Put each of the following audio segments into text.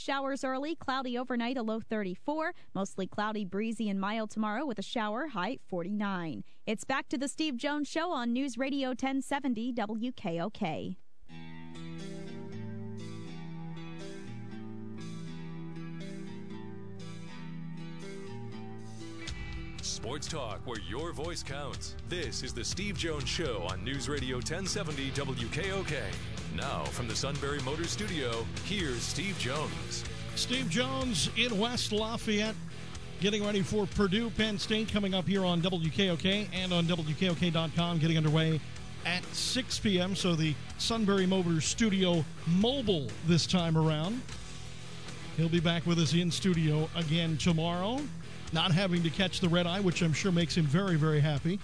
showers early, cloudy overnight, a low 34. Mostly cloudy, breezy, and mild tomorrow with a shower, high 49. It's back to the Steve Jones Show on News Radio 1070 WKOK. Sports talk where your voice counts. This is the Steve Jones Show on News Radio 1070 WKOK. Now from the Sunbury Motors Studio, here's Steve Jones. Steve Jones in West Lafayette, getting ready for Purdue Penn State coming up here on WKOK and on WKOK.com, getting underway at 6 p.m. So the Sunbury Motors Studio mobile this time around. He'll be back with us in studio again tomorrow. Not having to catch the red eye, which I'm sure makes him very, very happy.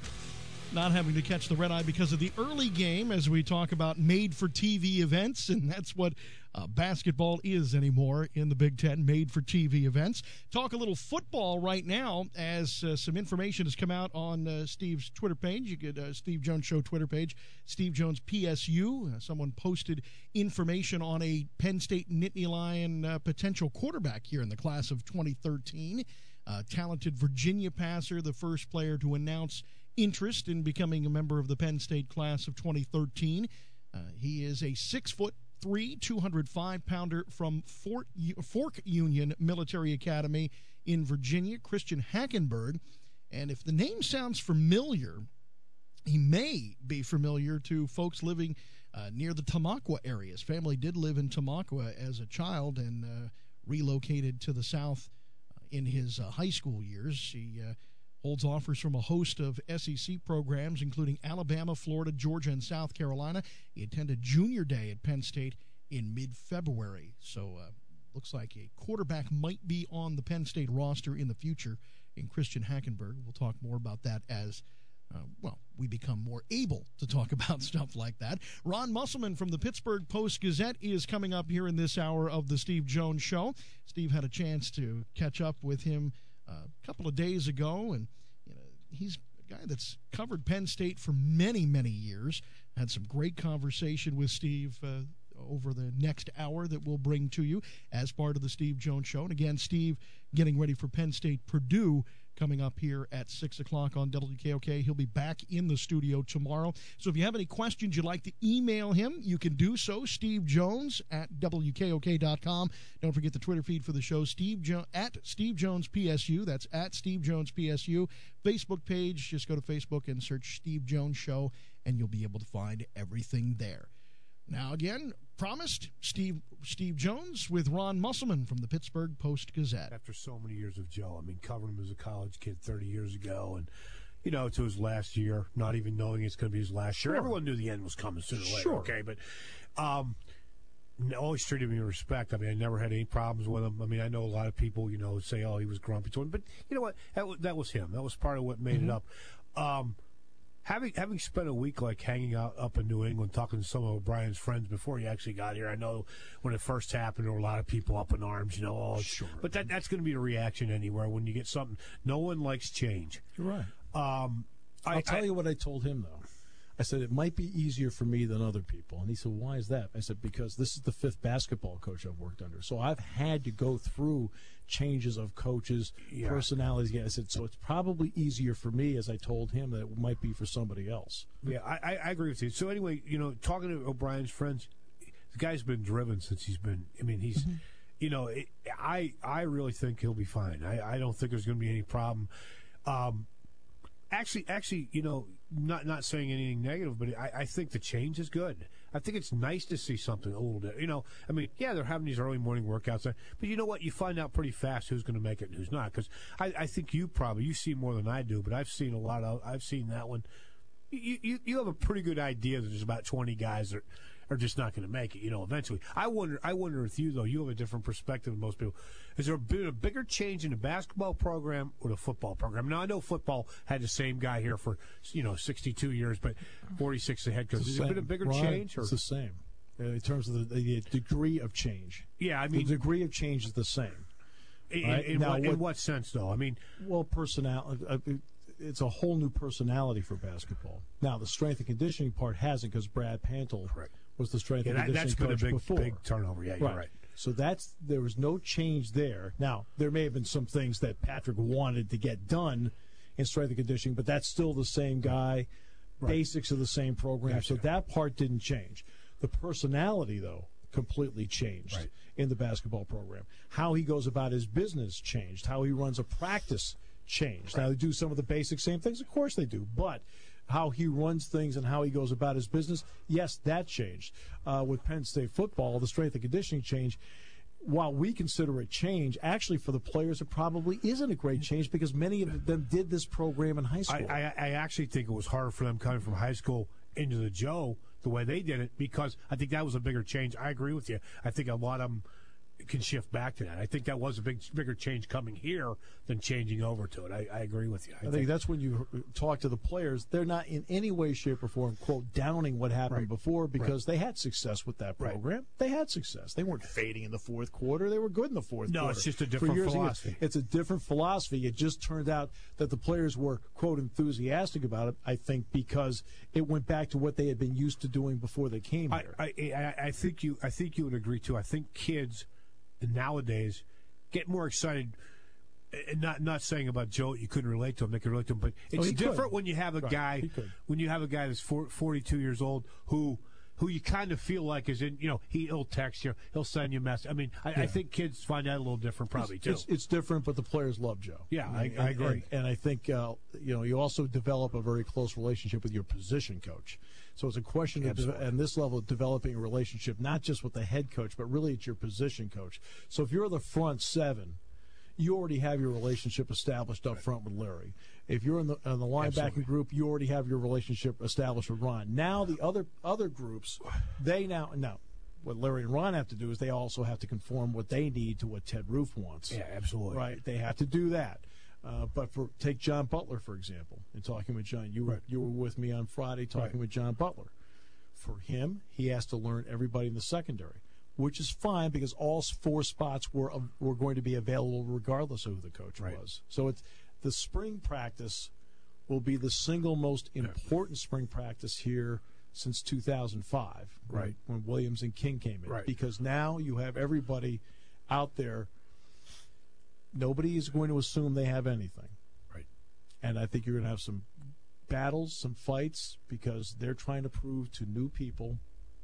Not having to catch the red eye because of the early game as we talk about made-for-TV events, and that's what basketball is anymore in the Big Ten, made-for-TV events. Talk a little football right now as some information has come out on Steve's Twitter page. You could Steve Jones Show Twitter page, Steve Jones PSU. Someone posted information on a Penn State Nittany Lion potential quarterback here in the class of 2013. Talented Virginia passer, the first player to announce interest in becoming a member of the Penn State class of 2013. He is a 6'3", 205-pounder from Fork Union Military Academy in Virginia, Christian Hackenberg. And if the name sounds familiar, he may be familiar to folks living near the Tamaqua area. His family did live in Tamaqua as a child and relocated to the south in his high school years. He holds offers from a host of SEC programs, including Alabama, Florida, Georgia, and South Carolina. He attended junior day at Penn State in mid-February. So looks like a quarterback might be on the Penn State roster in the future in Christian Hackenberg. We'll talk more about that as we become more able to talk about stuff like that. Ron Musselman from the Pittsburgh Post-Gazette is coming up here in this hour of the Steve Jones Show. Steve had a chance to catch up with him a couple of days ago, and he's a guy that's covered Penn State for many, many years. Had some great conversation with Steve over the next hour that we'll bring to you as part of the Steve Jones Show. And again, Steve getting ready for Penn State Purdue coming up here at 6 o'clock on WKOK. He'll be back in the studio tomorrow. So if you have any questions you'd like to email him, you can do so. Steve Jones at WKOK.com. Don't forget the Twitter feed for the show, at Steve Jones PSU. That's at Steve Jones PSU. Facebook page, just go to Facebook and search Steve Jones Show, and you'll be able to find everything there. Now, again, promised, Steve Jones with Ron Musselman from the Pittsburgh Post-Gazette. After so many years of Joe, covering him as a college kid 30 years ago, and, to his last year, not even knowing it's going to be his last year. Everyone knew the end was coming sooner or later, okay? But always treated me with respect. I never had any problems with him. I know a lot of people, say, oh, he was grumpy to him. But you know what? That was him. That was part of what made it up. Having spent a week hanging out up in New England, talking to some of O'Brien's friends before he actually got here, I know when it first happened, there were a lot of people up in arms, Sure. But that's going to be a reaction anywhere when you get something. No one likes change. You're right. I'll tell you what I told him, though. I said, it might be easier for me than other people. And he said, why is that? I said, because this is the fifth basketball coach I've worked under. So I've had to go through changes of coaches, personalities. I said, so it's probably easier for me, as I told him, than it might be for somebody else. Yeah, I agree with you. So anyway, talking to O'Brien's friends, the guy's been driven since he's been, he's, I really think he'll be fine. I don't think there's going to be any problem. Actually, not saying anything negative, but I think the change is good. I think it's nice to see something a little bit. They're having these early morning workouts, but you know what? You find out pretty fast who's going to make it and who's not. Because I think you see more than I do, but I've seen I've seen that one. You have a pretty good idea that there's about 20 guys that are just not going to make it, eventually. I wonder with you, though, you have a different perspective than most people. Has there been a bigger change in the basketball program or the football program? Now, I know football had the same guy here for, 62 years, but 46 the head coach. Has there been a bigger change? Or? It's the same in terms of the degree of change. Yeah, the degree of change is the same. In what sense, though? Personality. It's a whole new personality for basketball. Now, the strength and conditioning part hasn't, because Brad Pantel was the strength and conditioning coach before. Big turnover. Yeah, you're right. So there was no change there. Now, there may have been some things that Patrick wanted to get done in strength and conditioning, but that's still the same guy. Right. Basics of the same program. Gotcha. So that part didn't change. The personality, though, completely changed in the basketball program. How he goes about his business changed. How he runs a practice changed. Now, they do some of the basic same things. Of course they do. But how he runs things and how he goes about his business, yes, that changed. With Penn State football, the strength and conditioning change, while we consider it change, actually for the players it probably isn't a great change because many of them did this program in high school. I actually think it was harder for them coming from high school into the Joe the way they did it because I think that was a bigger change. I agree with you. I think a lot of them can shift back to that. I think that was a bigger change coming here than changing over to it. I agree with you. I think that's when you talk to the players, they're not in any way, shape, or form, quote, downing what happened before because they had success with that program. Right. They had success. They weren't fading in the fourth quarter. They were good in the fourth quarter. No, it's just a different philosophy. It's a different philosophy. It just turned out that the players were, quote, enthusiastic about it, I think, because it went back to what they had been used to doing before they came here. I think you would agree, too. I think kids nowadays get more excited, and not saying about Joe you couldn't relate to him, they could relate to him, but it's different when you have a guy that's 42 years old who you kind of feel like is in, he'll text you, he'll send you a message. I mean, I think kids find that a little different probably too. It's different, but the players love Joe. Yeah, I agree. And I think you also develop a very close relationship with your position coach. So it's a question of, at this level, of developing a relationship, not just with the head coach, but really it's your position coach. So if you're the front seven, you already have your relationship established up front with Larry. If you're in the linebacking group, you already have your relationship established with Ron. Now the other groups, what Larry and Ron have to do is they also have to conform what they need to what Ted Roof wants. Yeah, absolutely. Right, they have to do that. But take John Butler, for example, and talking with John. You were with me on Friday talking with John Butler. For him, he has to learn everybody in the secondary, which is fine because all 4 spots were going to be available regardless of who the coach was. So the spring practice will be the single most important spring practice here since 2005, right, when Williams and King came in. Right. Because now you have everybody out there. Nobody is going to assume they have anything. Right. And I think you're going to have some battles, some fights, because they're trying to prove to new people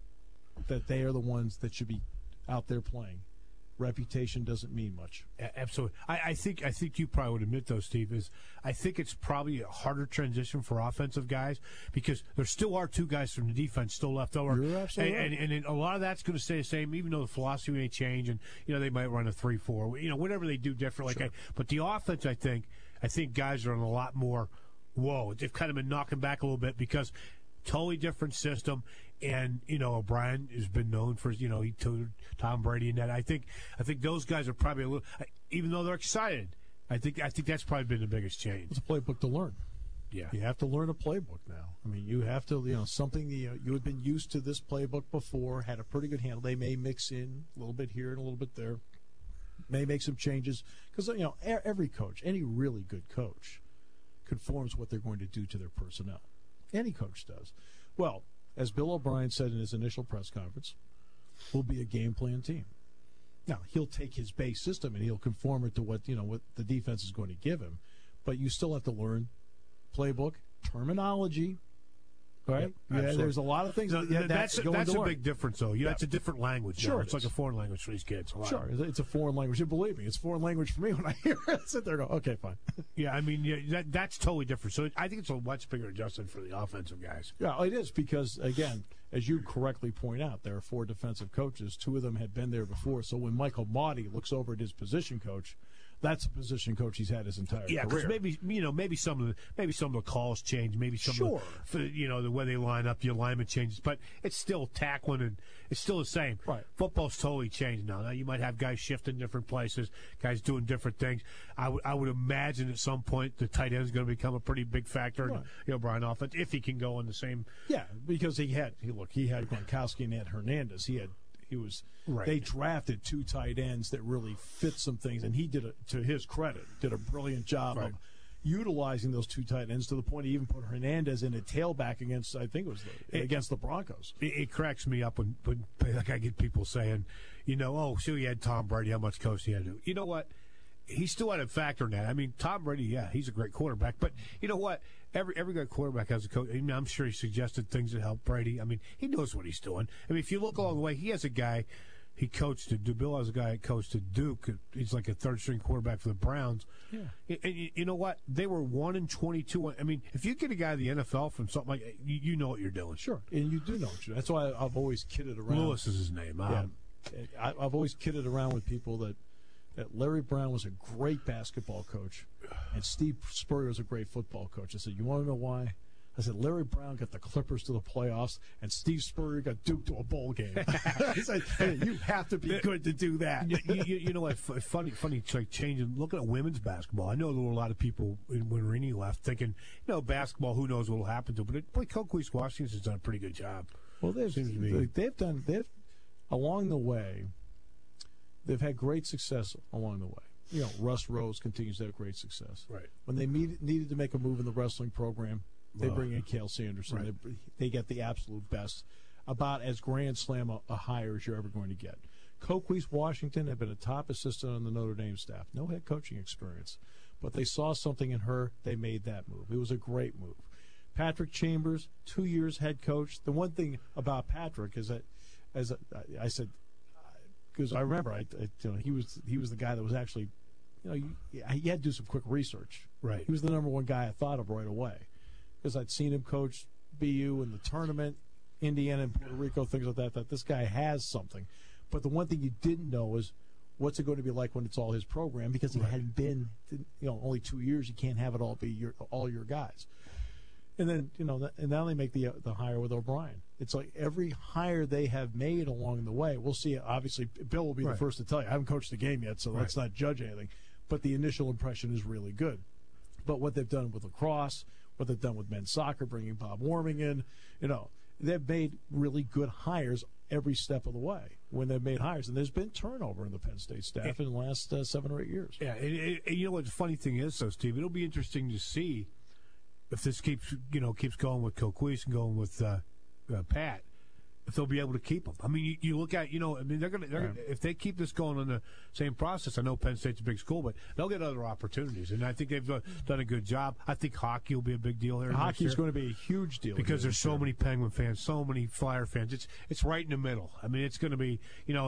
that they are the ones that should be out there playing. Reputation doesn't mean much. Absolutely. I think you probably would admit, though, Steve, I think it's probably a harder transition for offensive guys because there still are 2 guys from the defense still left over. You're absolutely right. And a lot of that's going to stay the same, even though the philosophy may change and, they might run a 3-4, whatever they do different. Sure. But the offense, I think guys are on a lot more, they've kind of been knocking back a little bit because totally different system. And, O'Brien has been known for, he tutored Tom Brady and that. I think those guys are probably a little, even though they're excited, I think that's probably been the biggest change. It's a playbook to learn. Yeah. You have to learn a playbook now. I mean, you have to, something, you had been used to this playbook before, had a pretty good handle. They may mix in a little bit here and a little bit there, may make some changes. Because, every coach, any really good coach, conforms what they're going to do to their personnel. Any coach does. Well, as Bill O'Brien said in his initial press conference, we'll be a game plan team. Now, he'll take his base system and he'll conform it to what the defense is going to give him, but you still have to learn playbook, terminology, right? Yep, there's a lot of things that's a big difference, though. That's a different language. Sure, it's like a foreign language for these kids. Sure, it's a foreign language. Believe me, it's a foreign language for me when I hear it. I sit there and go, okay, fine. Yeah, I mean, that's totally different. So I think it's a much bigger adjustment for the offensive guys. Yeah, it is because, again, as you correctly point out, there are 4 defensive coaches. 2 of them had been there before. So when Michael Maudie looks over at his position coach, that's a position coach he's had his entire career. Yeah, because maybe some of the calls change, maybe some of the way they line up, the alignment changes, but it's still tackling and it's still the same. Right. Football's totally changed now. Now you might have guys shifting different places, guys doing different things. I would imagine at some point the tight end is going to become a pretty big factor in the O'Brien offense if he can go in the same. Yeah, because he had Gronkowski and he had Hernandez. They drafted 2 tight ends that really fit some things, and he to his credit, did a brilliant job of utilizing those two tight ends to the point he even put Hernandez in a tailback against, I think it was against the Broncos. It cracks me up when like I get people saying, so he had Tom Brady, how much coach he had to do. You know what? He still had a factor in that. I mean, Tom Brady, yeah, he's a great quarterback, but you know what? Every good quarterback has a coach. I mean, I'm sure he suggested things that help Brady. I mean, he knows what he's doing. I mean, if you look along the way, he has a guy. He coached at Duke. Bill has a guy that coached at Duke. He's like a third-string quarterback for the Browns. Yeah. And you know what? They were 1-22. I mean, if you get a guy in the NFL from something like you know what you're doing. Sure, and you do know what you're doing. That's why I've always kidded around. Lewis is his name. I've always kidded around with people that Larry Brown was a great basketball coach, and Steve Spurrier was a great football coach. I said, you want to know why? I said, Larry Brown got the Clippers to the playoffs, and Steve Spurrier got Duke to a bowl game. I said, hey, you have to be good to do that. You know what? Funny, it's like changing. Looking at women's basketball, I know there were a lot of people when Rini left thinking, basketball, who knows what will happen to it. But Coquise Washington's done a pretty good job. Well, along the way, they've had great success along the way. Russ Rose continues to have great success. Right. When they needed to make a move in the wrestling program, they bring in Cale Sanderson. Right. They get the absolute best, about as grand slam a hire as you're ever going to get. Coquise Washington had been a top assistant on the Notre Dame staff. No head coaching experience. But they saw something in her. They made that move. It was a great move. Patrick Chambers, 2 years head coach. The one thing about Patrick is that, as I said, because I remember, he was the guy that was actually, he had to do some quick research. Right. He was the number one guy I thought of right away, because I'd seen him coach BU in the tournament, Indiana and Puerto Rico, things like that. That this guy has something. But the one thing you didn't know is what's it going to be like when it's all his program, because he hadn't been, only 2 years. You can't have it all be all your guys. And then, and now they make the hire with O'Brien. It's like every hire they have made along the way. We'll see. Obviously, Bill will be the first to tell you. I haven't coached the game yet, so let's not judge anything. But the initial impression is really good. But what they've done with lacrosse, what they've done with men's soccer, bringing Bob Warming in, they've made really good hires every step of the way when they've made hires. And there's been turnover in the Penn State staff in the last 7 or 8 years. Yeah, and you know what the funny thing is, though, Steve? It'll be interesting to see if this keeps going with Coquise and going with Pat, if they'll be able to keep them. I mean, you look at, they're gonna if they keep this going on the same process. I know Penn State's a big school, but they'll get other opportunities, and I think they've done a good job. I think hockey will be a big deal here. Hockey is going to be a huge deal because there's so many Penguin fans, so many Flyer fans. It's right in the middle. I mean, it's going to be,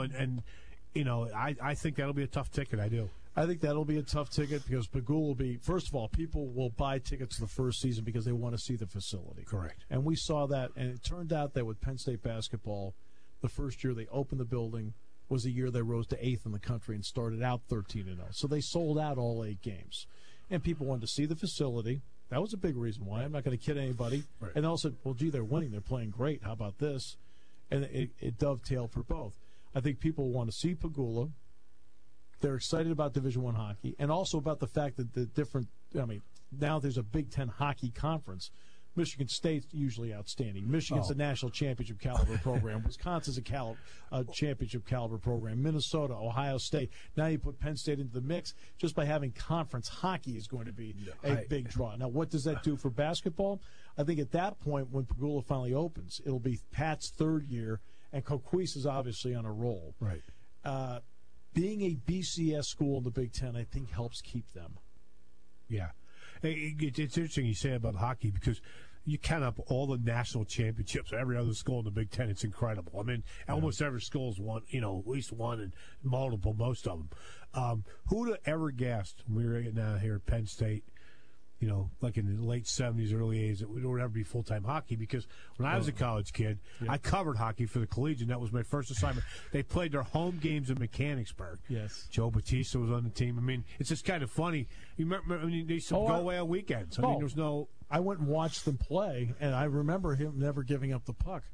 I think that'll be a tough ticket. I do. I think that'll be a tough ticket because Pagul will be, first of all, people will buy tickets the first season because they want to see the facility. Correct. And we saw that, and it turned out that with Penn State basketball, the first year they opened the building was the year they rose to 8th in the country and started out 13-0. So they sold out all 8 games. And people wanted to see the facility. That was a big reason why. I'm not going to kid anybody. Right. And also, well, gee, they're winning. They're playing great. How about this? And it dovetailed for both. I think people want to see Pagula. They're excited about Division I hockey, and also about the fact that now there's a Big Ten hockey conference. Michigan State's usually outstanding. Michigan's a national championship caliber program. Wisconsin's a championship caliber program. Minnesota, Ohio State. Now you put Penn State into the mix. Just by having conference hockey is going to be a big draw. Now, what does that do for basketball? I think at that point, when Pagula finally opens, it'll be Pat's 3rd year, and Coquise is obviously on a roll. Right. Being a BCS school in the Big Ten, I think, helps keep them. Yeah. It's interesting you say about hockey because you count up all the national championships. Every other school in the Big Ten, it's incredible. I mean, almost every school's won, at least one and multiple, most of them. Who would have ever guessed when we were now here at Penn State, like in the late 70s, early 80s, that we would ever be full-time hockey? Because when I was a college kid, I covered hockey for the Collegian. That was my first assignment. They played their home games in Mechanicsburg. Yes. Joe Batista was on the team. I mean, it's just kind of funny. You remember, they used to go away on weekends. I mean, there's no... I went and watched them play, and I remember him never giving up the puck.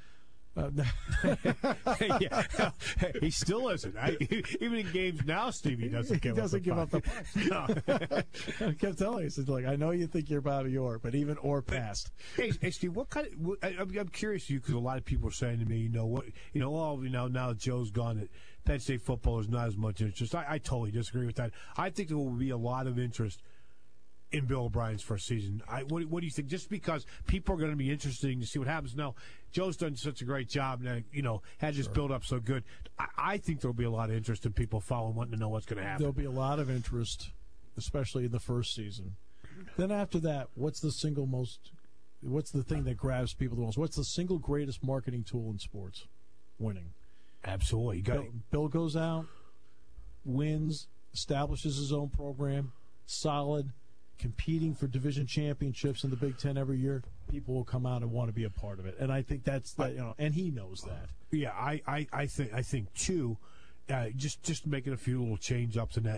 He still isn't. Even in games now, Stevie doesn't give up the puck. No. I kept telling you, I said, "Look, I know you think you're about Orr, but even Orr passed." Hey, Steve, what kind of? I'm curious, because a lot of people are saying to me, now that Joe's gone, that Penn State football is not as much interest. I totally disagree with that. I think there will be a lot of interest in Bill O'Brien's first season. What do you think? Just because people are going to be interested to see what happens. Now, Joe's done such a great job, and had this build up so good. I think there'll be a lot of interest in people following, wanting to know what's going to happen. There'll be a lot of interest, especially in the first season. Then after that, what's the thing that grabs people the most? What's the single greatest marketing tool in sports? Winning. Absolutely. Bill goes out, wins, establishes his own program, solid, competing for division championships in the Big Ten every year. People will come out and want to be a part of it, and I think that's and he knows that. Yeah, I think too. Just making a few little change ups in that,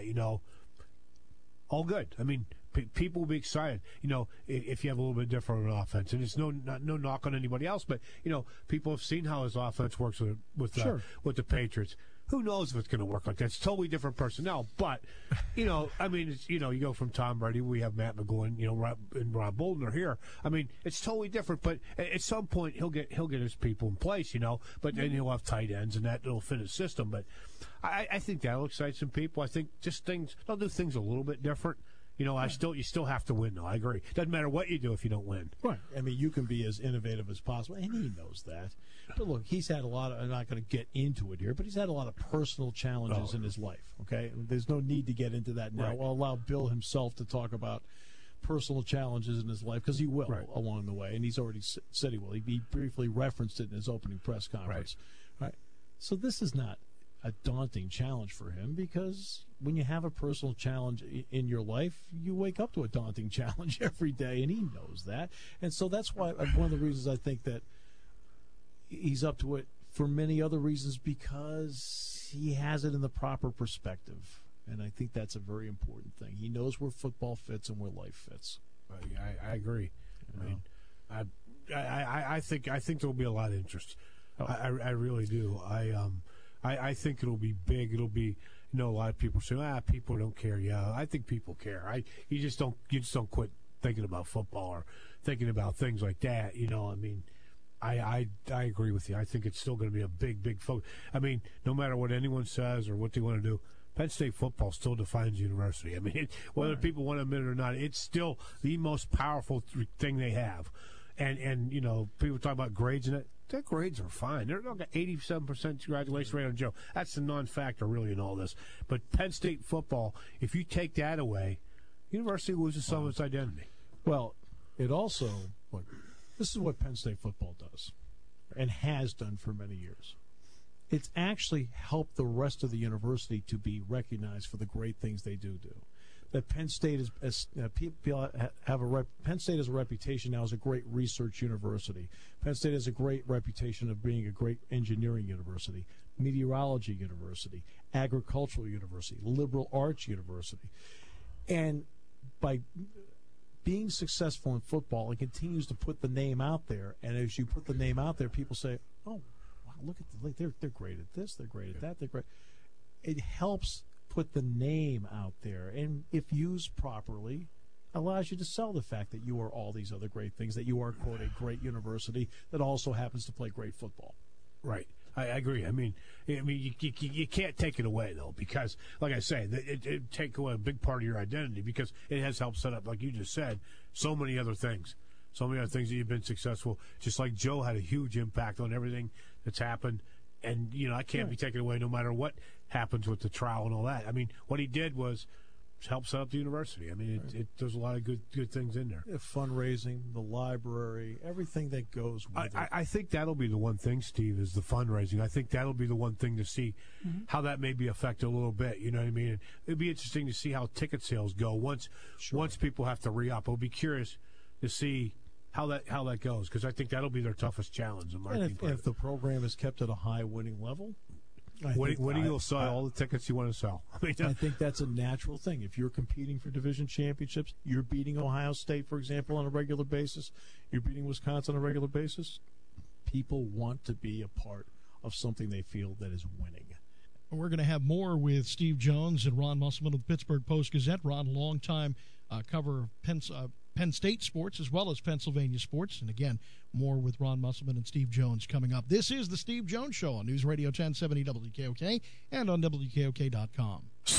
all good. I mean, people will be excited, if you have a little bit different offense. And it's no knock on anybody else, but people have seen how his offense works with the Patriots. Who knows if it's going to work like that? It's totally different personnel, but I mean, it's, you go from Tom Brady. We have Matt McGloin, and Rob Bolden are here. I mean, it's totally different. But at some point, he'll get his people in place, But then he'll have tight ends, and that'll fit his system. But I think that'll excite some people. I think they'll do things a little bit different. You still have to win, though. I agree. Doesn't matter what you do if you don't win. Right. I mean, you can be as innovative as possible, and he knows that. But look, he's had a lot of, I'm not going to get into it here, but he's had a lot of personal challenges in his life, okay? There's no need to get into that now. Right. I'll allow Bill himself to talk about personal challenges in his life, because he will along the way, and he's already said he will. He briefly referenced it in his opening press conference. Right. So this is not a daunting challenge for him, because when you have a personal challenge in your life, you wake up to a daunting challenge every day, and he knows that. And so that's why one of the reasons I think that he's up to it, for many other reasons, because he has it in the proper perspective. And I think that's a very important thing. He knows where football fits and where life fits. I agree. I think there'll be a lot of interest. I really do. I think it'll be big. It'll be, a lot of people say, people don't care. Yeah, I think people care. You just don't quit thinking about football or thinking about things like that. I mean, I agree with you. I think it's still going to be a big focus. I mean, no matter what anyone says or what they want to do, Penn State football still defines the university. I mean, whether people want to admit it or not, it's still the most powerful thing they have. And people talk about grades and it. Their grades are fine. They're not got 87% graduation rate on Joe. That's the non-factor really in all this. But Penn State football, if you take that away, university loses some of its identity. Well, it also, look, this is what Penn State football does and has done for many years. It's actually helped the rest of the university to be recognized for the great things they do. That Penn State Penn State has a reputation now as a great research university. Penn State has a great reputation of being a great engineering university, meteorology university, agricultural university, liberal arts university. And by being successful in football, it continues to put the name out there. And as you put the name out there, people say, "Oh, wow, look at they're great at this, they're great at that, they're great." It helps put the name out there, and if used properly, allows you to sell the fact that you are all these other great things, that you are, quote, a great university that also happens to play great football. Right. I agree. I mean, you can't take it away, though, because, like I say, it take away a big part of your identity, because it has helped set up, like you just said, so many other things. So many other things that you've been successful. Just like Joe had a huge impact on everything that's happened. And, I can't be taken away no matter what happens with the trial and all that. I mean, what he did was help set up the university. I mean, there's a lot of good things in there. Fundraising, the library, everything that goes with it. I think that'll be the one thing, Steve, is the fundraising. I think that'll be the one thing to see how that may be affected a little bit. You know what I mean? It'd be interesting to see how ticket sales go once people have to re-up. I'll be curious to see how that goes, because I think that'll be their toughest challenge. And if the program is kept at a high winning level, winning will sell all the tickets you want to sell. I think that's a natural thing. If you're competing for division championships, you're beating Ohio State, for example, on a regular basis, you're beating Wisconsin on a regular basis, people want to be a part of something they feel that is winning. We're going to have more with Steve Jones and Ron Musselman of the Pittsburgh Post-Gazette. Ron, longtime cover of Penn State sports as well as Pennsylvania sports. And again, more with Ron Musselman and Steve Jones coming up. This is the Steve Jones Show on News Radio 1070 WKOK and on WKOK.com.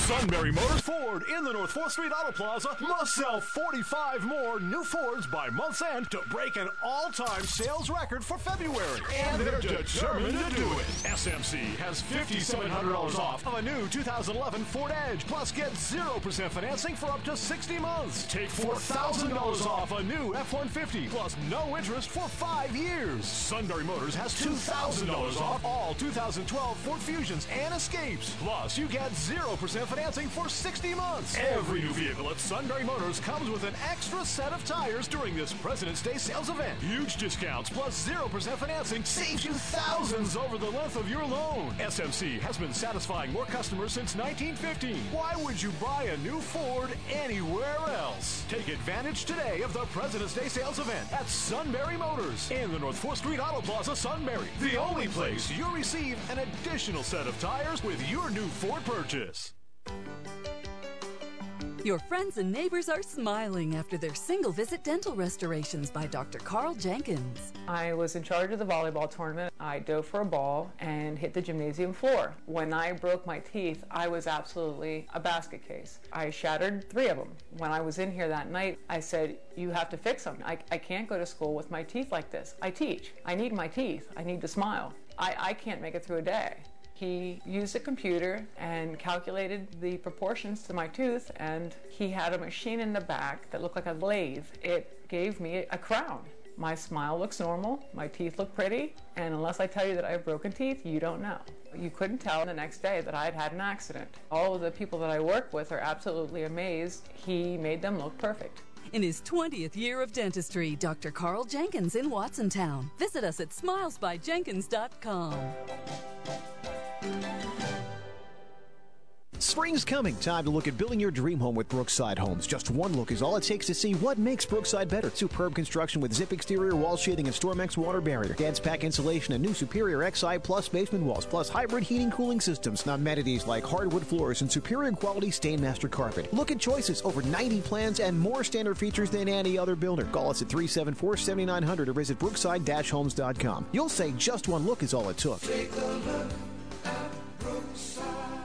Sunbury Motors Ford in the North 4th Street Auto Plaza must sell 45 more new Fords by month's end to break an all-time sales record for February. And they're determined to do it. SMC has $5,700 off of a new 2011 Ford Edge. Plus, get 0% financing for up to 60 months. Take $4,000 off a new F-150. Plus, no interest for 5 years. Sunbury Motors has $2,000 off all 2012 Ford Fusions and Escapes. Plus, you get 0% financing for 60 months. Every new vehicle at Sunbury Motors comes with an extra set of tires during this President's Day sales event. Huge discounts plus 0% financing saves you thousands over the length of your loan. SMC has been satisfying more customers since 1915. Why would you buy a new Ford anywhere else? Take advantage today of the President's Day sales event at Sunbury Motors in the North 4th Street Auto Plaza, Sunbury. The only place you'll receive an additional set of tires with your new Ford purchase. Your friends and neighbors are smiling after their single-visit dental restorations by Dr. Carl Jenkins. I was in charge of the volleyball tournament. I dove for a ball and hit the gymnasium floor. When I broke my teeth, I was absolutely a basket case. I shattered 3 of them. When I was in here that night, I said, you have to fix them. I can't go to school with my teeth like this. I teach. I need my teeth. I need to smile. I can't make it through a day. He used a computer and calculated the proportions to my tooth, and he had a machine in the back that looked like a lathe. It gave me a crown. My smile looks normal, my teeth look pretty, and unless I tell you that I have broken teeth, you don't know. You couldn't tell the next day that I had had an accident. All of the people that I work with are absolutely amazed. He made them look perfect. In his 20th year of dentistry, Dr. Carl Jenkins in Watsontown. Visit us at smilesbyjenkins.com. Spring's coming. Time to look at building your dream home with Brookside Homes. Just one look is all it takes to see what makes Brookside better. Superb construction with zip exterior wall shading and Stormex water barrier. Dance pack insulation and new Superior XI Plus basement walls, plus hybrid heating cooling systems and amenities like hardwood floors and superior quality Stainmaster carpet. Look at choices, over 90 plans, and more standard features than any other builder. Call us at 374-7900 or visit brookside-homes.com. You'll say just one look is all it took. Take a look at Brookside.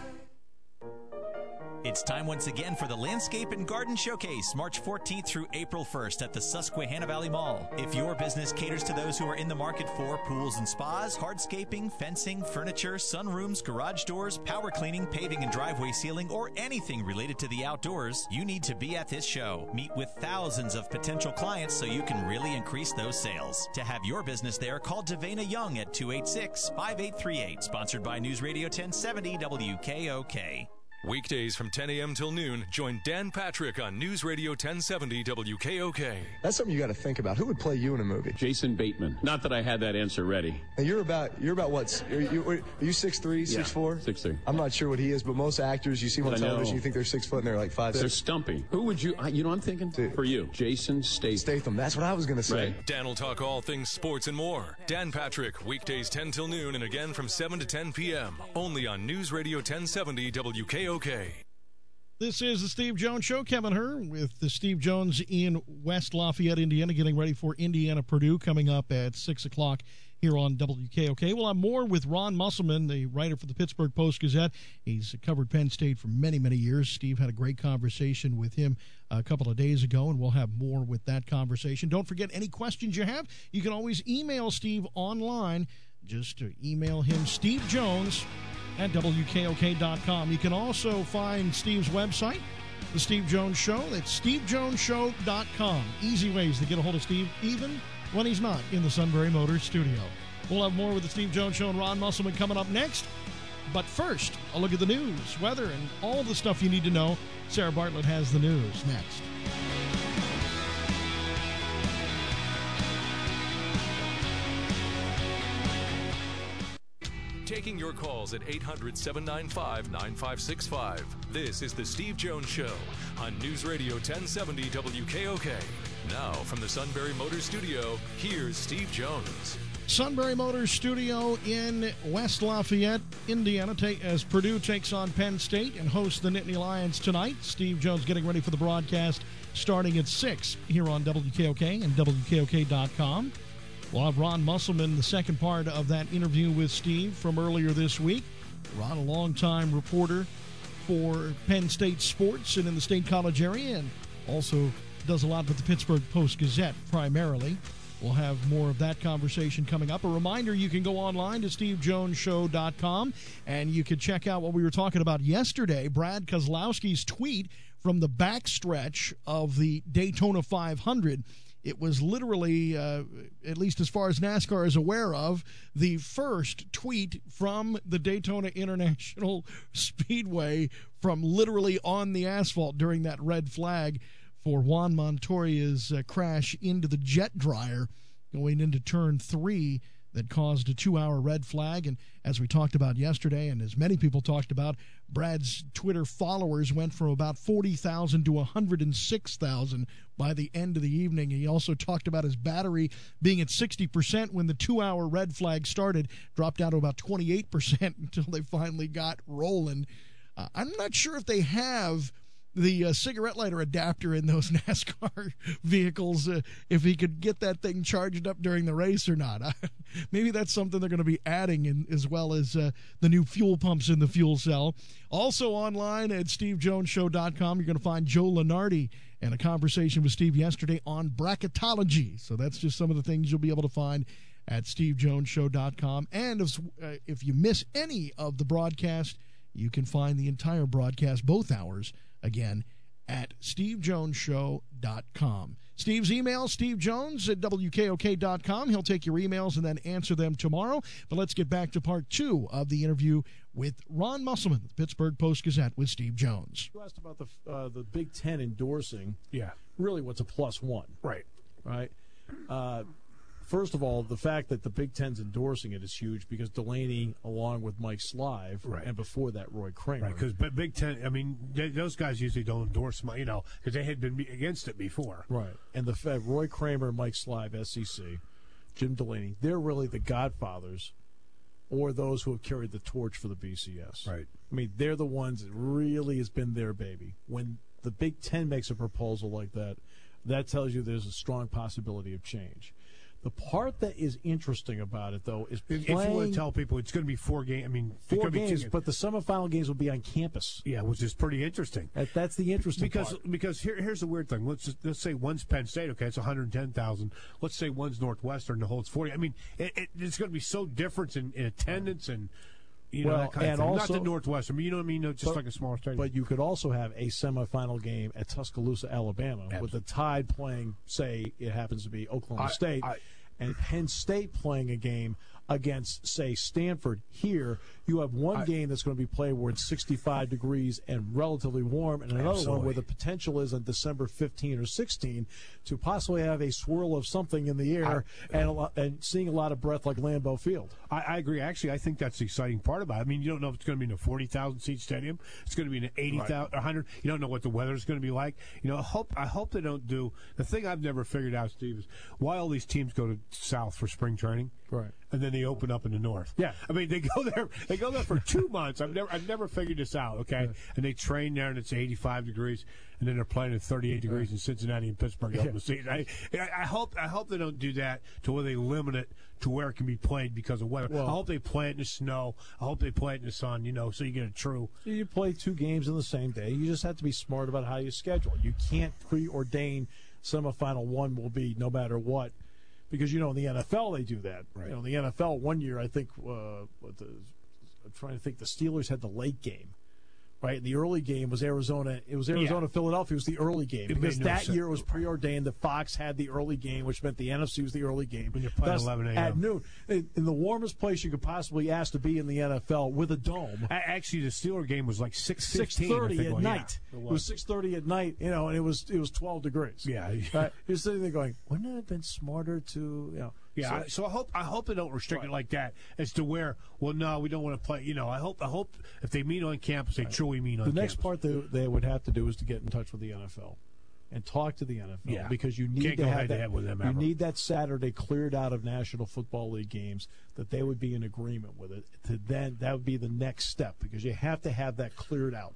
It's time once again for the Landscape and Garden Showcase, March 14th through April 1st at the Susquehanna Valley Mall. If your business caters to those who are in the market for pools and spas, hardscaping, fencing, furniture, sunrooms, garage doors, power cleaning, paving and driveway sealing, or anything related to the outdoors, you need to be at this show. Meet with thousands of potential clients so you can really increase those sales. To have your business there, call Davina Young at 286-5838. Sponsored by News Radio 1070 WKOK. Weekdays from 10 a.m. till noon, join Dan Patrick on News Radio 1070 WKOK. That's something you got to think about. Who would play you in a movie? Jason Bateman. Not that I had that answer ready. And you're about what? Are you 6'3", 6'4"? 6'3". I'm not sure what he is, but most actors you see on television, you think they're 6 foot and they're like 5'6". They're stumpy. Who would you? You know what I'm thinking? For you, Jason Statham. That's what I was going to say. Right. Dan will talk all things sports and more. Dan Patrick, weekdays 10 till noon and again from 7 to 10 p.m. Only on News Radio 1070 WKOK. This is the Steve Jones Show. Kevin Herr with the Steve Jones in West Lafayette, Indiana, getting ready for Indiana-Purdue coming up at 6 o'clock here on WKOK. We'll have more with Ron Musselman, the writer for the Pittsburgh Post-Gazette. He's covered Penn State for many, many years. Steve had a great conversation with him a couple of days ago, and we'll have more with that conversation. Don't forget, any questions you have, you can always email Steve online. Just to email him, Steve Jones at WKOK.com. You can also find Steve's website, The Steve Jones Show. That's SteveJonesShow.com. Easy ways to get a hold of Steve, even when he's not in the Sunbury Motors studio. We'll have more with The Steve Jones Show and Ron Musselman coming up next. But first, a look at the news, weather, and all the stuff you need to know. Sarah Bartlett has the news next. Taking your calls at 800-795-9565. This is the Steve Jones Show on News Radio 1070 WKOK. Now from the Sunbury Motors Studio, here's Steve Jones. Sunbury Motors Studio in West Lafayette, Indiana, as Purdue takes on Penn State and hosts the Nittany Lions tonight. Steve Jones getting ready for the broadcast starting at 6 here on WKOK and WKOK.com. We'll have Ron Musselman, the second part of that interview with Steve from earlier this week. Ron, a longtime reporter for Penn State sports and in the State College area, and also does a lot with the Pittsburgh Post-Gazette primarily. We'll have more of that conversation coming up. A reminder, you can go online to stevejonesshow.com, and you can check out what we were talking about yesterday, Brad Keselowski's tweet from the backstretch of the Daytona 500. It was literally, at least as far as NASCAR is aware of, the first tweet from the Daytona International Speedway from literally on the asphalt during that red flag for Juan Montoya's crash into the jet dryer going into turn 3 that caused a 2-hour red flag. And as we talked about yesterday, and as many people talked about, Brad's Twitter followers went from about 40,000 to 106,000 by the end of the evening. He also talked about his battery being at 60% when the 2-hour red flag started, dropped down to about 28% until they finally got rolling. I'm not sure if they have the cigarette lighter adapter in those NASCAR vehicles, if he could get that thing charged up during the race or not. Maybe that's something they're going to be adding in, as well as the new fuel pumps in the fuel cell. Also online at stevejonesshow.com, you're going to find Joe Lunardi and a conversation with Steve yesterday on bracketology. So that's just some of the things you'll be able to find at stevejonesshow.com. And if you miss any of the broadcast, you can find the entire broadcast, both hours, again, at stevejonesshow.com. Steve's email, stevejones@wkok.com. He'll take your emails and then answer them tomorrow. But let's get back to part 2 of the interview with Ron Musselman, the Pittsburgh Post-Gazette, with Steve Jones. You asked about the Big Ten endorsing. Yeah. Really what's a +1. Right. Right? First of all, the fact that the Big Ten's endorsing it is huge because Delaney, along with Mike Slive, and before that, Roy Kramer. Right, because Big Ten, I mean, those guys usually don't endorse, because they had been against it before. Right. And the fact, Roy Kramer, Mike Slive, SEC, Jim Delaney, they're really the godfathers or those who have carried the torch for the BCS. Right. I mean, they're the ones that really has been their baby. When the Big Ten makes a proposal like that, that tells you there's a strong possibility of change. The part that is interesting about it, though, is playing. If you want to tell people, it's going to be 4 games. I mean, 4 games, but the semifinal games will be on campus. Yeah, which is pretty interesting. That's the interesting part. Because here's the weird thing. Let's say one's Penn State. Okay, it's 110,000. Let's say one's Northwestern. The holds 40. I mean, it's going to be so different in attendance and. That kind of thing. Also, not the Northwestern, but you know what I mean? Just like a smaller stadium. But you could also have a semifinal game at Tuscaloosa, Alabama, with the Tide playing, say, it happens to be Oklahoma State, and Penn State playing a game against, say, Stanford. Here, you have one game that's going to be played where it's 65 degrees and relatively warm, and another one where the potential is on December 15 or 16 to possibly have a swirl of something in the air and seeing a lot of breath like Lambeau Field. I agree. Actually, I think that's the exciting part about it. I mean, you don't know if it's going to be in a 40,000-seat stadium. It's going to be in an 80,000, 100. You don't know what the weather's going to be like. I hope they don't do. The thing I've never figured out, Steve, is why all these teams go to South for spring training. Right. And then they open up in the north. Yeah. I mean, they go there for 2 months. I've never figured this out, okay? Right. And they train there and it's 85 degrees, and then they're playing at 38 degrees in Cincinnati and Pittsburgh open the season. I hope they don't do that to where they limit it to where it can be played because of weather. Well, I hope they play it in the snow. I hope they play it in the sun, so you get a true. You play 2 games in the same day. You just have to be smart about how you schedule. You can't preordain semifinal 1 will be no matter what. Because, in the NFL, they do that. Right. In the NFL, one year, I think, I'm trying to think, the Steelers had the late game. Right? And the early game was Arizona. It was Arizona-Philadelphia was the early game. Because that year it was preordained that Fox had the early game, which meant the NFC was the early game. When you're playing 11 a.m. At noon. In the warmest place you could possibly ask to be in the NFL with a dome. Actually, the Steeler game was like 6:30 at night. It was 6:30 at night, and it was 12 degrees. Yeah. Right? You're sitting there going, wouldn't it have been smarter to, Yeah, so I hope they don't restrict it like that as to where, well, no, we don't want to play. I hope if they meet on campus, they truly meet on campus. The next part they would have to do is to get in touch with the NFL and talk to the NFL because you need to have that. You need that Saturday cleared out of National Football League games that they would be in agreement with it. That would be the next step because you have to have that cleared out.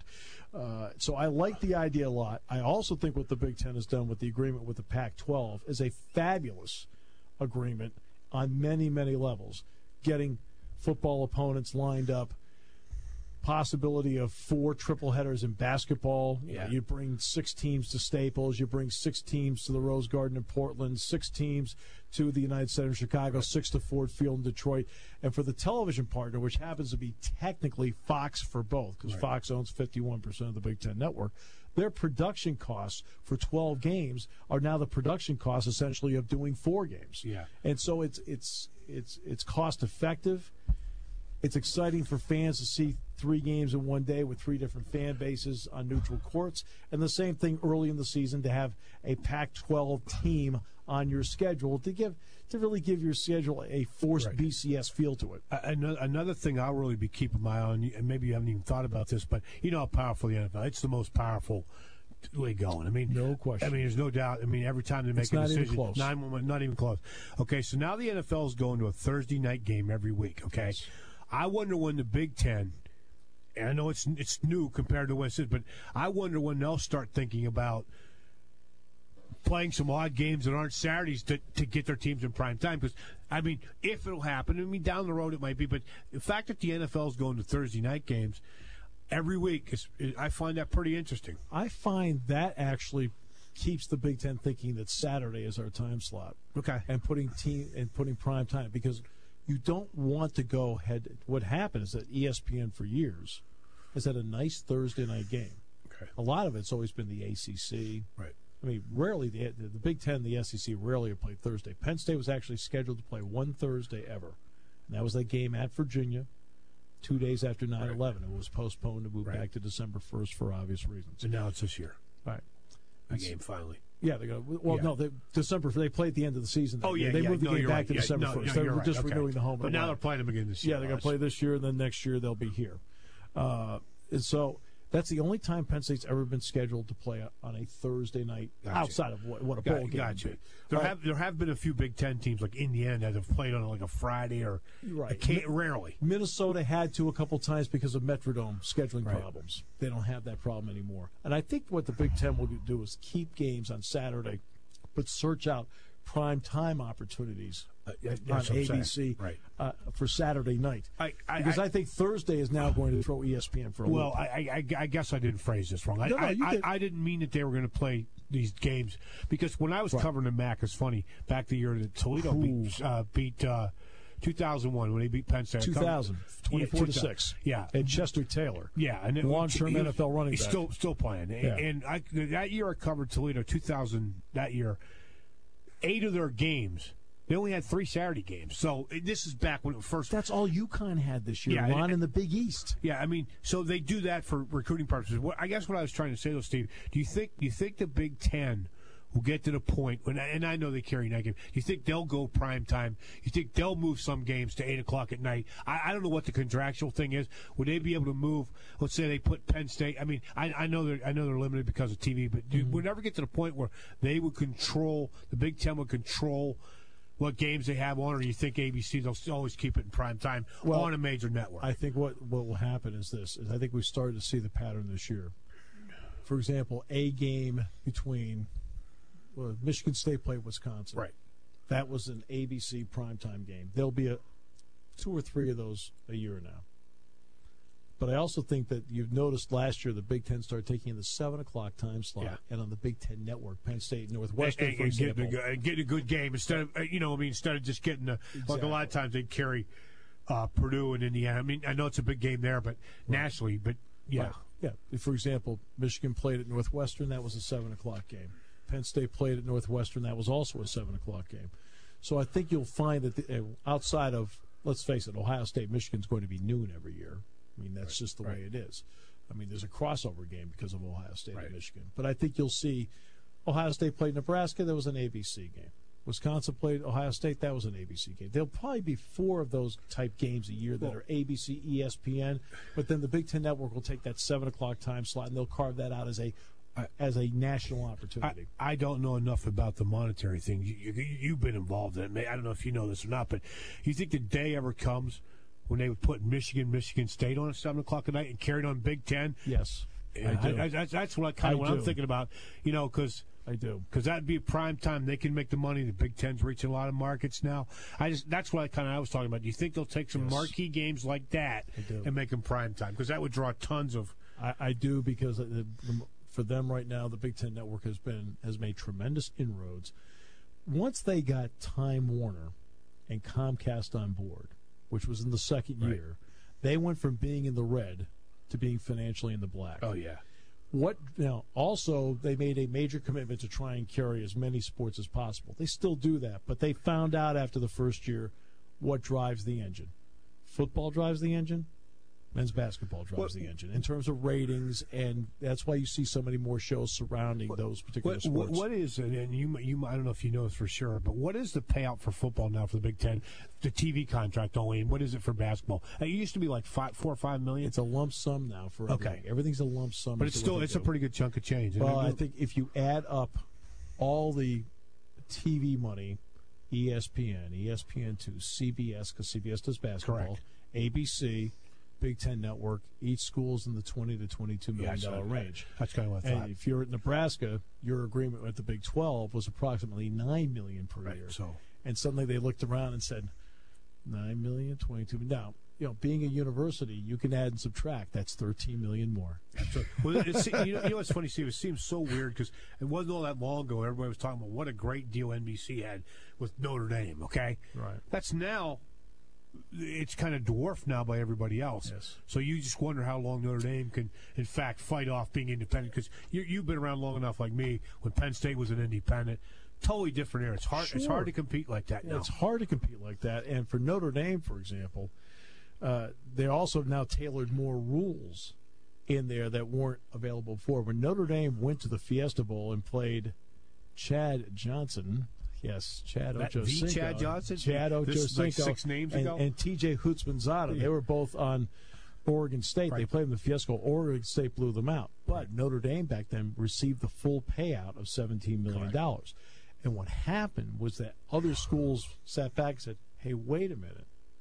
So I like the idea a lot. I also think what the Big Ten has done with the agreement with the Pac-12 is a fabulous agreement on many, many levels, getting football opponents lined up, possibility of 4 triple headers in basketball. Yeah. You bring 6 teams to Staples. You bring 6 teams to the Rose Garden in Portland, 6 teams to the United Center in Chicago, 6 to Ford Field in Detroit. And for the television partner, which happens to be technically Fox for both, because Fox owns 51% of the Big Ten network, their production costs for 12 games are now the production costs essentially of doing 4 games. Yeah. And so it's cost effective. It's exciting for fans to see 3 games in one day with 3 different fan bases on neutral courts. And the same thing early in the season to have a Pac-12 team on your schedule to really give your schedule a forced BCS feel to it. Another thing I'll really be keeping my eye on, and maybe you haven't even thought about this, but you know how powerful the NFL is. It's the most powerful league going. I mean, no question. I mean, there's no doubt. I mean, every time they make a decision, not even close. Okay, so now the NFL is going to a Thursday night game every week. Okay, yes. I wonder when the Big Ten, and I know it's new compared to what it is, but I wonder when they'll start thinking about playing some odd games that aren't Saturdays to get their teams in prime time. Because, I mean, if it'll happen, I mean, down the road it might be, but the fact that the NFL is going to Thursday night games every week, I find that pretty interesting. I find that actually keeps the Big Ten thinking that Saturday is our time slot. Okay. And putting prime time, because you don't want to go ahead. What happened is that ESPN for years has had a nice Thursday night game. Okay. A lot of it's always been the ACC. Right. I mean, rarely the Big Ten and the SEC rarely have played Thursday. Penn State was actually scheduled to play one Thursday ever, and that was that game at Virginia 2 days after 9/11. It was postponed to move back to December 1st for obvious reasons. And now it's this year. Right. A game finally. Yeah, they're going. Well, no, they play at the end of the season. Oh yeah, they moved the game back to December 1st. They're just renewing the home. But now they're playing them again this year. Yeah, they're going to play this year, and then next year they'll be here. And so that's the only time Penn State's ever been scheduled to play on a Thursday night outside of what a bowl game would be. There have been a few Big Ten teams like Indiana that have played on like a Friday or rarely. Minnesota had to a couple times because of Metrodome scheduling problems. They don't have that problem anymore. And I think what the Big Ten will do is keep games on Saturday, but search out prime time opportunities on ABC for Saturday night. Because I think Thursday is now going to throw ESPN for a loop. I guess I didn't phrase this wrong. I didn't mean that they were going to play these games, because when I was covering the MAC, it's funny, back the year that Toledo beat 2001 when they beat Penn State. 2000, 24-6. Yeah. And Chester Taylor. Yeah. And long-term NFL running back. He's still playing. Yeah. And that year I covered Toledo, 2000, that year, 8 of their games, they only had 3 Saturday games. So this is back when it first. That's all UConn had this year, Ron, in the Big East. Yeah, I mean, so they do that for recruiting purposes. I guess what I was trying to say, though, Steve, do you think the Big Ten will get to the point when, and I know they carry night games, you think they'll go prime time? You think they'll move some games to 8 o'clock at night? I don't know what the contractual thing is. Would they be able to move? Let's say they put Penn State. I mean, I know they're limited because of TV, but we'll never get to the point where they would control, the Big Ten would control what games they have on, or you think ABC, they'll always keep it in prime time on a major network? I think what will happen is this. I think we started to see the pattern this year. For example, a game between Michigan State played Wisconsin. Right. That was an ABC primetime game. There'll be 2 or 3 of those a year now. But I also think that you've noticed last year the Big Ten started taking the 7 o'clock time slot, and on the Big Ten Network, Penn State, Northwestern, for example, getting a good game instead of instead of just getting like a lot of times they'd carry Purdue and Indiana. I mean, I know it's a big game there, but nationally, but yeah. Right. Yeah. For example, Michigan played at Northwestern. That was a 7 o'clock game. Penn State played at Northwestern. That was also a 7 o'clock game. So I think you'll find that outside of, let's face it, Ohio State, Michigan's going to be noon every year. I mean, that's just the way it is. I mean, there's a crossover game because of Ohio State and Michigan. But I think you'll see Ohio State played Nebraska. That was an ABC game. Wisconsin played Ohio State. That was an ABC game. There'll probably be 4 of those type games a year that are ABC, ESPN. But then the Big Ten Network will take that 7 o'clock time slot, and they'll carve that out as a national opportunity. I don't know enough about the monetary thing. You've been involved in it. I don't know if you know this or not, but you think the day ever comes when they would put Michigan State on at 7 o'clock at night and carry it on Big Ten? Yes, I do. That's what I'm thinking about. Because I do. Because that'd be prime time. They can make the money. The Big Ten's reaching a lot of markets now. That's what I was talking about. Do you think they'll take some marquee games like that and make them prime time? Because that would draw tons of. I do, because for them right now, the Big Ten Network has made tremendous inroads. Once they got Time Warner and Comcast on board, which was in the second year, they went from being in the red to being financially in the black. Oh yeah. Also, they made a major commitment to try and carry as many sports as possible. They still do that, but they found out after the first year what drives the engine. Football drives the engine. Men's basketball drives the engine in terms of ratings, and that's why you see so many more shows surrounding those particular sports. What is, and you I don't know if you know this for sure, but what is the payout for football now for the Big Ten? The TV contract only, and what is it for basketball? It used to be like $4 or $5 million. It's a lump sum now for everything. Everything's a lump sum. But it's a pretty good chunk of change. Well, I think if you add up all the TV money, ESPN, ESPN2, CBS, because CBS does basketball, ABC, Big Ten Network, each school's in the $20 to $22 million range. That's kind of what I thought. And if you're at Nebraska, your agreement with the Big 12 was approximately $9 million per year. And suddenly they looked around and said, $9 million, $22 million. Now, being a university, you can add and subtract. That's $13 million more. Well, you know what's funny, Steve? It seems so weird because it wasn't all that long ago. Everybody was talking about what a great deal NBC had with Notre Dame. Okay, right. That's now. It's kind of dwarfed now by everybody else. Yes. So you just wonder how long Notre Dame can, in fact, fight off being independent. Because you've been around long enough, like me, when Penn State was an independent. Totally different era. It's hard. Sure. It's hard to compete like that now. It's hard to compete like that. And for Notre Dame, for example, they also now tailored more rules in there that weren't available before. When Notre Dame went to the Fiesta Bowl and played Chad Johnson. Yes, Chad Ochocinco. Chad Johnson? Chad Ochocinco. Like 6 names ago? And TJ Houshmandzadeh. Yeah. They were both on Oregon State. Right. They played in the Fiesta Bowl. Oregon State blew them out. But Notre Dame back then received the full payout of $17 million. Correct. And what happened was that other schools sat back and said, hey, wait a minute.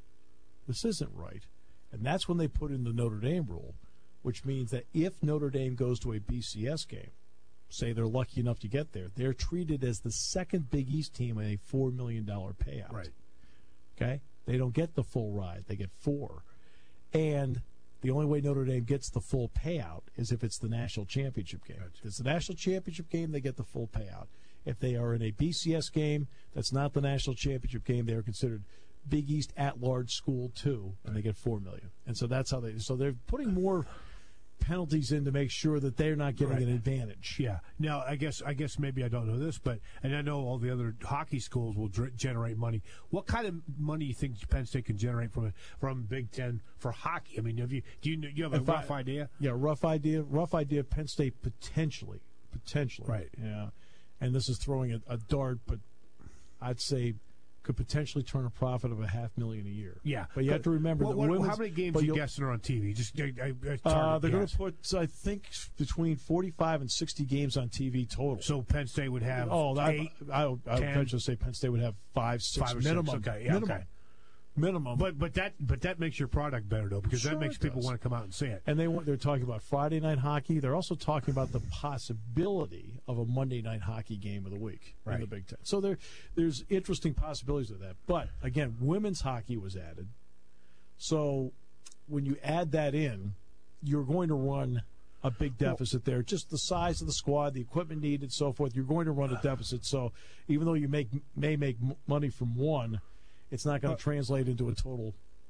This isn't right. And that's when they put in the Notre Dame rule, which means that if Notre Dame goes to a BCS game, say they're lucky enough to get there, they're treated as the second Big East team at a $4 million payout. Right. Okay? They don't get the full ride. They get $4. And the only way Notre Dame gets the full payout is if it's the national championship game. Right. If it's the national championship game, they get the full payout. If they are in a BCS game that's not the national championship game, they are considered Big East at-large school too, and they get $4 million. And so that's how they're putting more penalties in to make sure that they're not getting an advantage. Yeah. Now, I guess maybe I don't know this, and I know all the other hockey schools will generate money. What kind of money do you think Penn State can generate from Big Ten for hockey? I mean, do you have a rough idea? Yeah, rough idea. Penn State potentially. Right. Yeah. And this is throwing a dart, but I'd say could potentially turn a profit of $500,000 a year. Yeah, but you have to remember that how many games are you guessing are on TV? Just they're going to put, I think, between 45 and 60 games on TV total. So Penn State would have 8, I would venture to say Penn State would have 5, 6 minimum. Okay, yeah, minimum. Okay. Minimum. But that makes your product better though, because that makes people want to come out and see it. And they're talking about Friday night hockey. They're also talking about the possibility of a Monday night hockey game of the week in the Big Ten. So there's interesting possibilities of that. But again, women's hockey was added. So when you add that in, you're going to run a big deficit there. Just the size of the squad, the equipment needed, so forth. You're going to run a deficit. So even though you may make money from one, it's not going to translate into a total.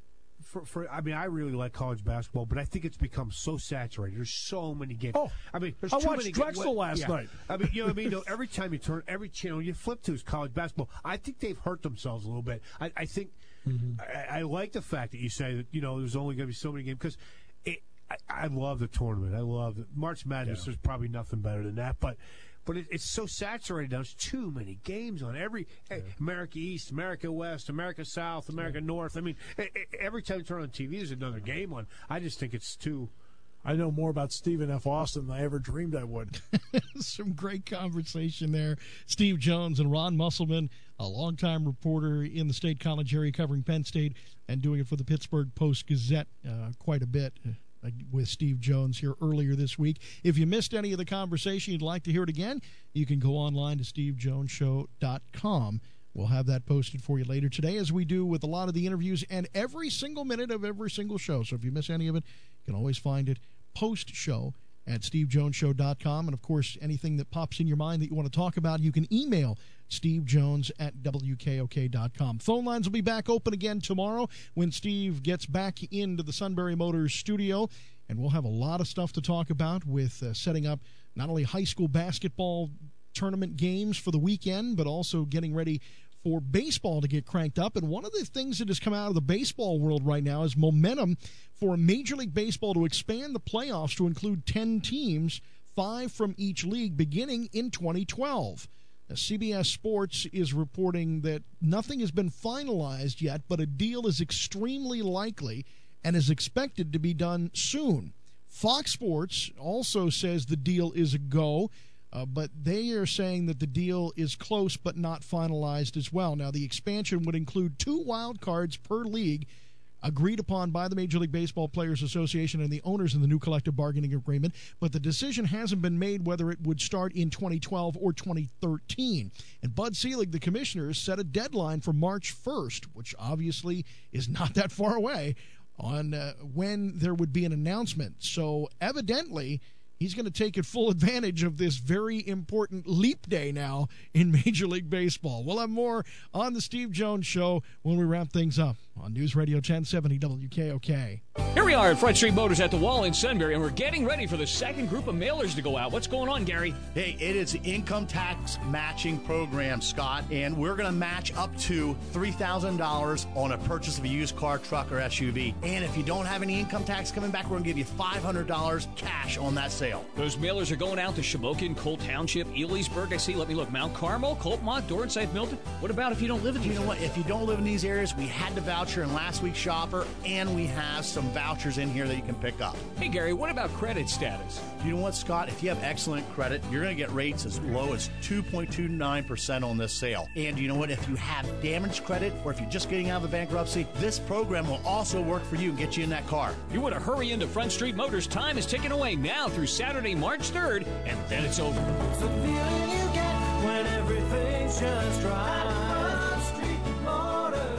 I mean, I really like college basketball, but I think it's become so saturated. There's so many games. Oh, I mean, I watched Drexel last night. I mean, you know what I mean? Every time you turn, every channel you flip to is college basketball. I think they've hurt themselves a little bit. I think I like the fact that you say that, there's only going to be so many games because I love the tournament. I love March Madness. Yeah. There's probably nothing better than that, but it's so saturated now. There's too many games on America East, America West, America South, America North. I mean, every time you turn on TV, there's another game on. I just think it's too. I know more about Stephen F. Austin than I ever dreamed I would. Some great conversation there. Steve Jones and Ron Musselman, a longtime reporter in the State College area covering Penn State and doing it for the Pittsburgh Post-Gazette quite a bit. with Steve Jones here earlier this week. If you missed any of the conversation, you'd like to hear it again, you can go online to stevejonesshow.com. We'll have that posted for you later today, as we do with a lot of the interviews and every single minute of every single show. So if you miss any of it, you can always find it post-show at stevejonesshow.com. And, of course, anything that pops in your mind that you want to talk about, you can email stevejones@wkok.com. Phone lines will be back open again tomorrow when Steve gets back into the Sunbury Motors studio. And we'll have a lot of stuff to talk about with setting up not only high school basketball tournament games for the weekend, but also getting ready for baseball to get cranked up. And one of the things that has come out of the baseball world right now is momentum for Major League Baseball to expand the playoffs to include 10 teams, 5 from each league, beginning in 2012. Now, CBS Sports is reporting that nothing has been finalized yet, but a deal is extremely likely and is expected to be done soon. Fox Sports also says the deal is a go, but they are saying that the deal is close but not finalized as well. Now, the expansion would include 2 wild cards per league, agreed upon by the Major League Baseball Players Association and the owners in the new collective bargaining agreement, but the decision hasn't been made whether it would start in 2012 or 2013. And Bud Selig, the commissioner, set a deadline for March 1st, which obviously is not that far away, on when there would be an announcement. So evidently, he's going to take full advantage of this very important leap day now in Major League Baseball. We'll have more on the Steve Jones Show when we wrap things up on News Radio 1070 WKOK. Here we are at Front Street Motors at the Wall in Sunbury, and we're getting ready for the second group of mailers to go out. What's going on, Gary? Hey, it is the income tax matching program, Scott, and we're going to match up to $3,000 on a purchase of a used car, truck, or SUV. And if you don't have any income tax coming back, we're going to give you $500 cash on that sale. Those mailers are going out to Shamokin, Cole Township, Elysburg, I see. Let me look. Mount Carmel, Coltmont, Dornsife, Milton. What about if you don't live in these areas? You know what? If you don't live in these areas, we had the voucher in last week's shopper, and we have some vouchers in here that you can pick up. Hey, Gary, what about credit status? You know what, Scott? If you have excellent credit, you're going to get rates as low as 2.29% on this sale. And you know what? If you have damaged credit, or if you're just getting out of the bankruptcy, this program will also work for you and get you in that car. You want to hurry into Front Street Motors. Time is ticking away now through Saturday, March 3rd, and then it's over. It's the feeling you get when everything's just right. Front Street Motors.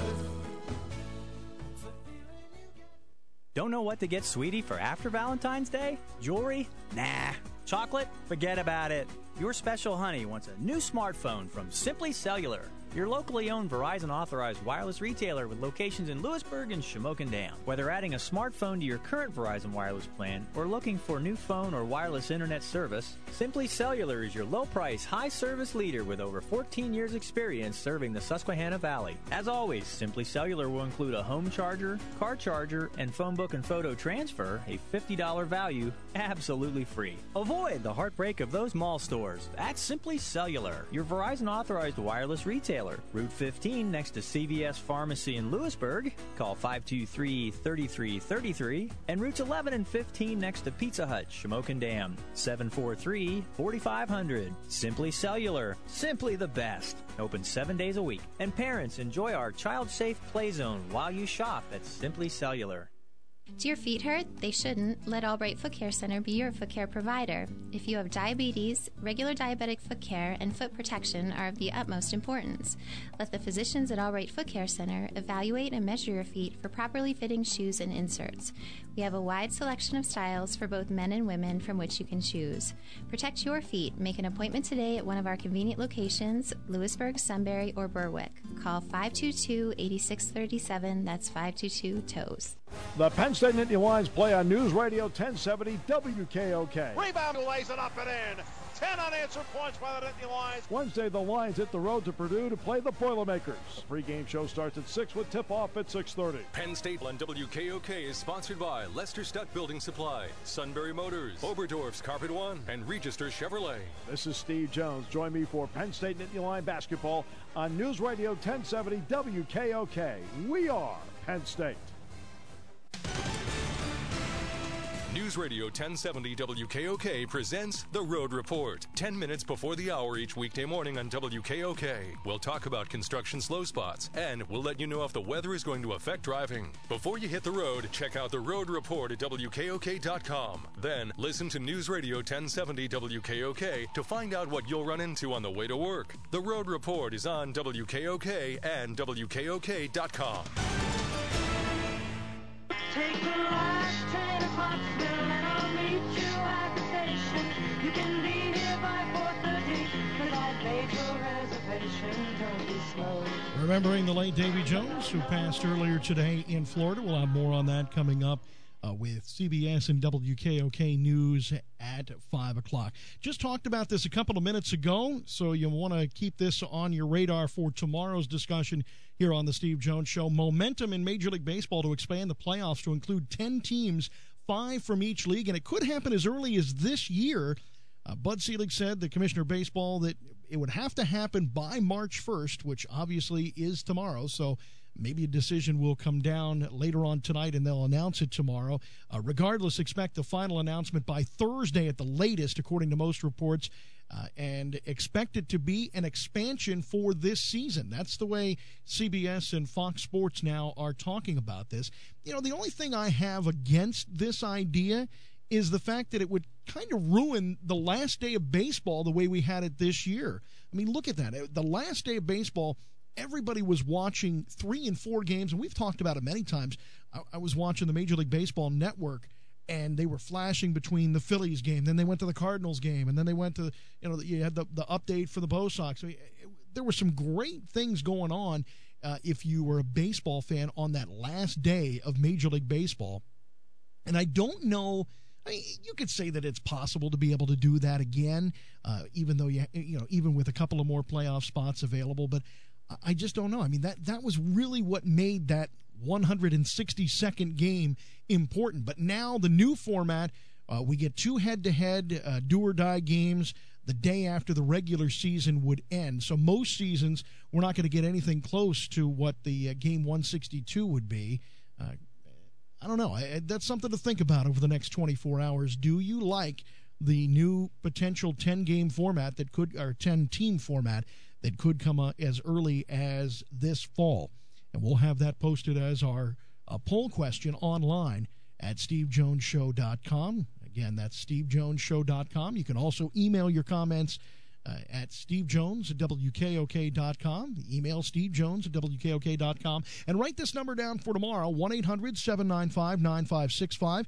Don't know what to get Sweetie for after Valentine's Day? Jewelry? Nah. Chocolate? Forget about it. Your special honey wants a new smartphone from Simply Cellular, your locally owned Verizon authorized wireless retailer with locations in Lewisburg and Shamokin Dam. Whether adding a smartphone to your current Verizon wireless plan or looking for new phone or wireless internet service, Simply Cellular is your low-price, high-service leader with over 14 years experience serving the Susquehanna Valley. As always, Simply Cellular will include a home charger, car charger, and phone book and photo transfer, a $50 value, absolutely free. Avoid the heartbreak of those mall stores. That's Simply Cellular, your Verizon authorized wireless retailer. Route 15 next to CVS Pharmacy in Lewisburg. Call 523-3333. And routes 11 and 15 next to Pizza Hut, Shamokin Dam. 743-4500. Simply Cellular. Simply the best. Open 7 days a week. And parents, enjoy our child-safe play zone while you shop at Simply Cellular. Do your feet hurt? They shouldn't. Let Albright Foot Care Center be your foot care provider. If you have diabetes, regular diabetic foot care and foot protection are of the utmost importance. Let the physicians at Albright Foot Care Center evaluate and measure your feet for properly fitting shoes and inserts. We have a wide selection of styles for both men and women from which you can choose. Protect your feet. Make an appointment today at one of our convenient locations, Lewisburg, Sunbury, or Berwick. Call 522-8637. That's 522-TOES. The Penn State Nittany Lions play on News Radio 1070 WKOK. Rebound lays it up and in. 10 unanswered points by the Nittany Lions. Wednesday, the Lions hit the road to Purdue to play the Boilermakers. The pregame show starts at 6 with tip-off at 6:30. Penn State on WKOK is sponsored by Lester Stuck Building Supply, Sunbury Motors, Oberdorf's Carpet One, and Register Chevrolet. This is Steve Jones. Join me for Penn State Nittany Lion basketball on News Radio 1070 WKOK. We are Penn State. News Radio 1070 WKOK presents The Road Report. 10 minutes before the hour each weekday morning on WKOK. We'll talk about construction slow spots, and we'll let you know if the weather is going to affect driving. Before you hit the road, check out The Road Report at WKOK.com. Then listen to News Radio 1070 WKOK to find out what you'll run into on the way to work. The Road Report is on WKOK and WKOK.com. Take the last train to Pottsville and I'll meet you at the station. You can be here by 4:30 because I've made your reservation. Don't be slow. Remembering the late Davy Jones, who passed earlier today in Florida. We'll have more on that coming up with CBS and WKOK News at 5 o'clock. Just talked about this a couple of minutes ago, so you want to keep this on your radar for tomorrow's discussion here on the Steve Jones Show. Momentum in Major League Baseball to expand the playoffs to include 10 teams, 5 from each league, and it could happen as early as this year. Bud Selig said, the Commissioner of Baseball, that it would have to happen by March 1st, which obviously is tomorrow, so maybe a decision will come down later on tonight, and they'll announce it tomorrow. Regardless, expect the final announcement by Thursday at the latest, according to most reports, and expect it to be an expansion for this season. That's the way CBS and Fox Sports now are talking about this. You know, the only thing I have against this idea is the fact that it would kind of ruin the last day of baseball the way we had it this year. I mean, look at that. The last day of baseball, everybody was watching 3 and 4 games, and we've talked about it many times. I was watching the Major League Baseball Network, and they were flashing between the Phillies game, then they went to the Cardinals game, and then they went to, you had the update for the Bo Sox. I mean, there were some great things going on if you were a baseball fan on that last day of Major League Baseball. And I don't know, I mean, you could say that it's possible to be able to do that again, even though even with a couple of more playoff spots available, but I just don't know. I mean, that was really what made that 162nd game important. But now the new format, we get 2 head-to-head do-or-die games the day after the regular season would end. So most seasons, we're not going to get anything close to what the game 162 would be. I don't know. That's something to think about over the next 24 hours. Do you like the new potential 10-game format that could, or 10-team format that could come as early as this fall? And we'll have that posted as our poll question online at stevejonesshow.com. Again, that's stevejonesshow.com. You can also email your comments at stevejones@wkok.com. Email stevejones@wkok.com. And write this number down for tomorrow, 1-800-795-9565.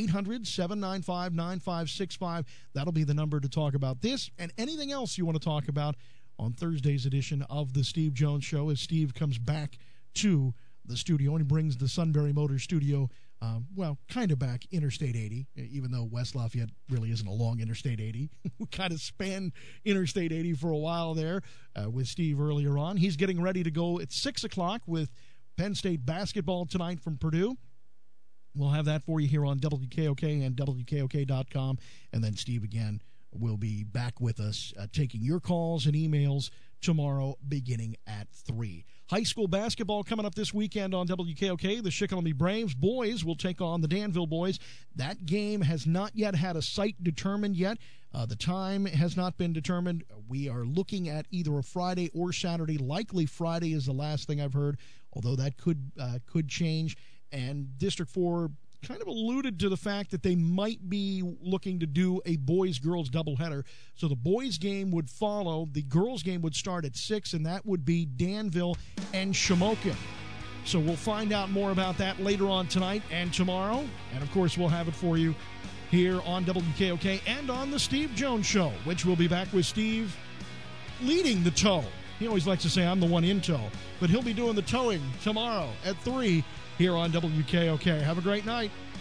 800-795-9565. That'll be the number to talk about this and anything else you want to talk about on Thursday's edition of the Steve Jones Show, as Steve comes back to the studio and he brings the Sunbury Motors studio, kind of back Interstate 80, even though West Lafayette really isn't along Interstate 80. We kind of spanned Interstate 80 for a while there with Steve earlier on. He's getting ready to go at 6 o'clock with Penn State basketball tonight from Purdue. We'll have that for you here on WKOK and WKOK.com. And then Steve, again, will be back with us taking your calls and emails tomorrow beginning at 3. High school basketball coming up this weekend on WKOK. The Shikellamy Braves boys will take on the Danville boys. That game has not yet had a site determined yet. The time has not been determined. We are looking at either a Friday or Saturday. Likely Friday is the last thing I've heard, although that could change. And District 4 kind of alluded to the fact that they might be looking to do a boys-girls doubleheader. So the boys game would follow. The girls game would start at 6, and that would be Danville and Shamokin. So we'll find out more about that later on tonight and tomorrow. And, of course, we'll have it for you here on WKOK and on the Steve Jones Show, which will be back with Steve leading the tow. He always likes to say I'm the one in tow, but he'll be doing the towing tomorrow at 3 here on WKOK. Have a great night.